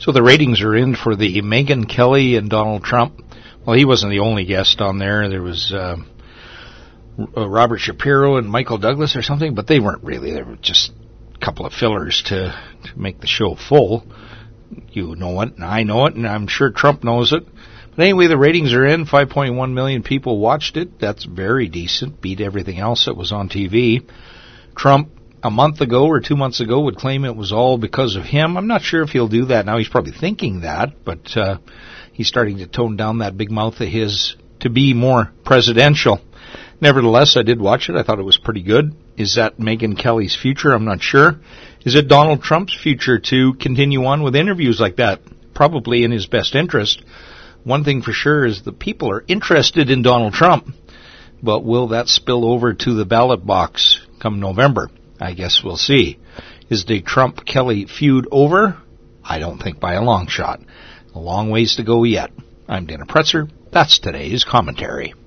So the ratings are in for the Megyn Kelly and Donald Trump. Well, he wasn't the only guest on there. There was Robert Shapiro and Michael Douglas or something, but they weren't really. They were just a couple of fillers to make the show full. You know it, and I know it, and I'm sure Trump knows it. But anyway, the ratings are in. 5.1 million people watched it. That's very decent. Beat everything else that was on TV. Trump, a month ago or 2 months ago, would claim it was all because of him. I'm not sure if he'll do that now. He's probably thinking that, but he's starting to tone down that big mouth of his to be more presidential. Nevertheless, I did watch it. I thought it was pretty good. Is that Megyn Kelly's future? I'm not sure. Is it Donald Trump's future to continue on with interviews like that? Probably in his best interest. One thing for sure is the people are interested in Donald Trump, but will that spill over to the ballot box come November? I guess we'll see. Is the Trump-Kelly feud over? I don't think by a long shot. A long ways to go yet. I'm Dana Pretzer. That's today's commentary.